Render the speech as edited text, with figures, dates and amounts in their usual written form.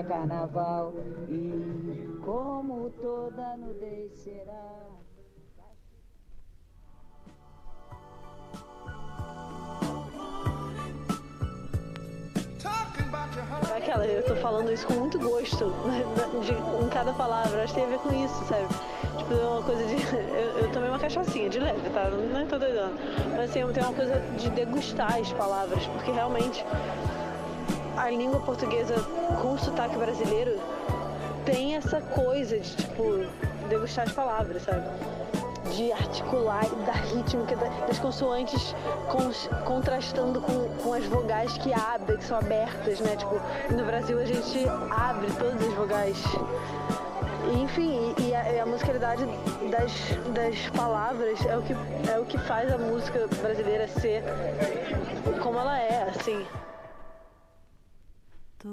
é carnaval. E como toda nudez será. Aquela, eu tô falando isso com muito gosto em cada palavra, acho que tem a ver com isso, sabe? Tipo, é uma coisa de... Eu tomei uma cachaçinha de leve, tá? Não tô doidando. Mas assim, tem uma coisa de degustar as palavras, porque realmente a língua portuguesa com sotaque brasileiro tem essa coisa de, tipo, degustar as palavras, sabe? De articular e dar rítmica das consoantes contrastando com as vogais que abrem, que são abertas, né? Tipo, no Brasil a gente abre todas as vogais. Enfim, e a musicalidade das palavras é o que faz a música brasileira ser como ela é, assim.